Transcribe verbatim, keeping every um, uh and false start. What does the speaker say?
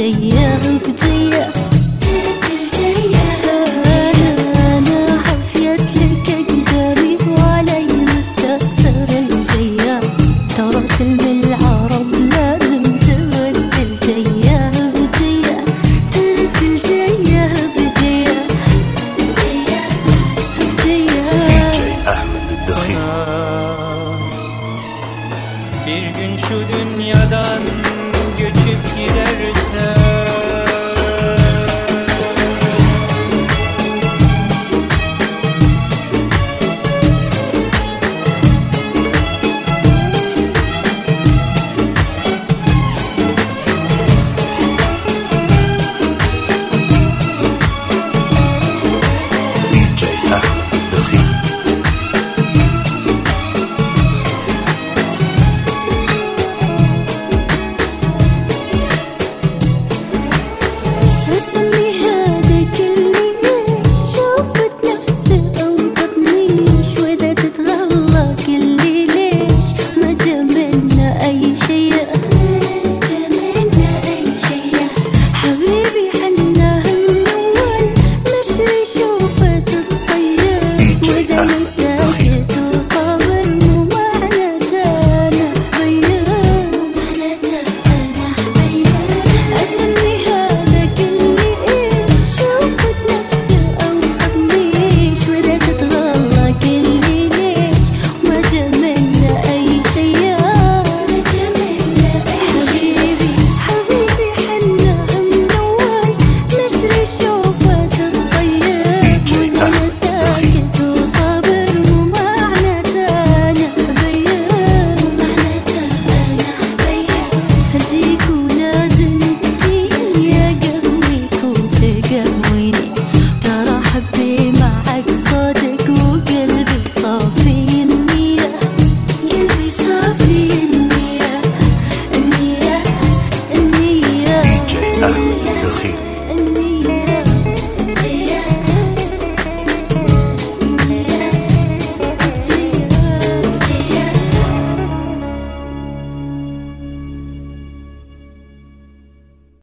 الجاية بجية ترد الجاية أنا أنا حفيت لك أقدري وعلي مستأثر الجاية ترى سلم العرب لازم ترد الجاية بجية ترد الجاية بجية بجية بجية دي جي Ahmed الدخيل. Bir gün şu dünyadan göçüp gidersen